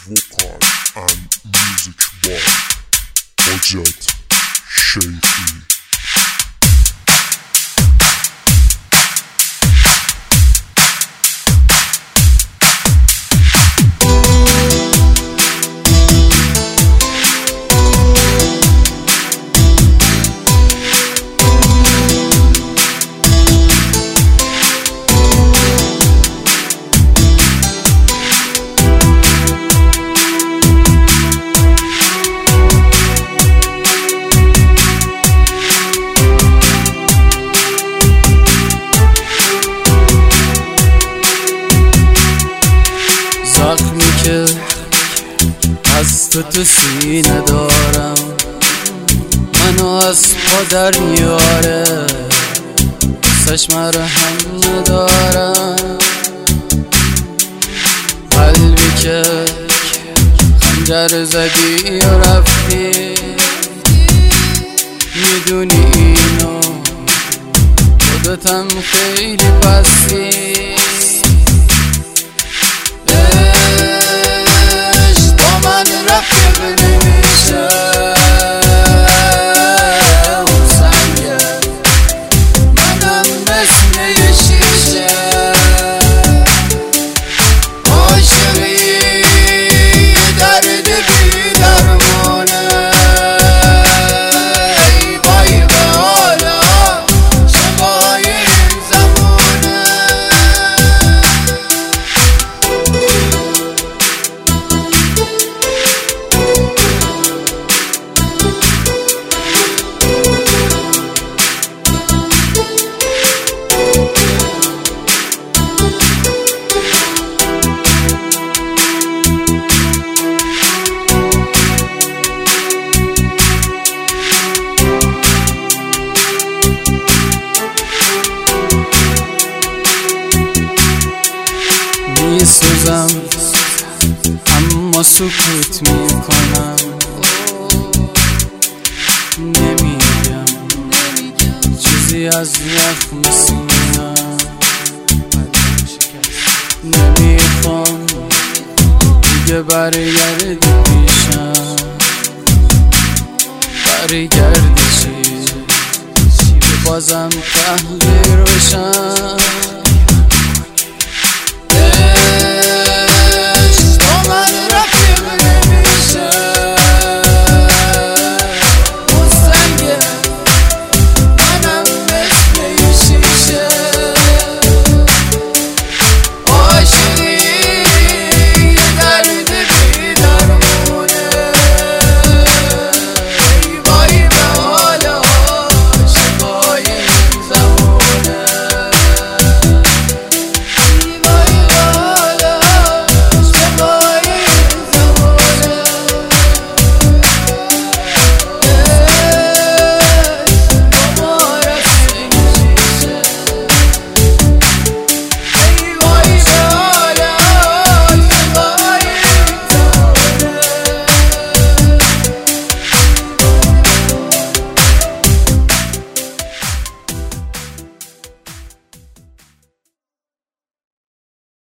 vocal and music by Hojat Sheikhi. زخمی که از تو سینه دارم منو از پا در میاره، دوستش مرهم ندارم. قلبی که خنجر زدی و رفتی، میدونی اینو خودتم خیلی پستی. میسوزم اما سکوت میکنم، نمیگم چیزی از زخم سینه‌ام. نمیخوام دیگه برگردی پیشم، برگردی چی که بازم تحلیل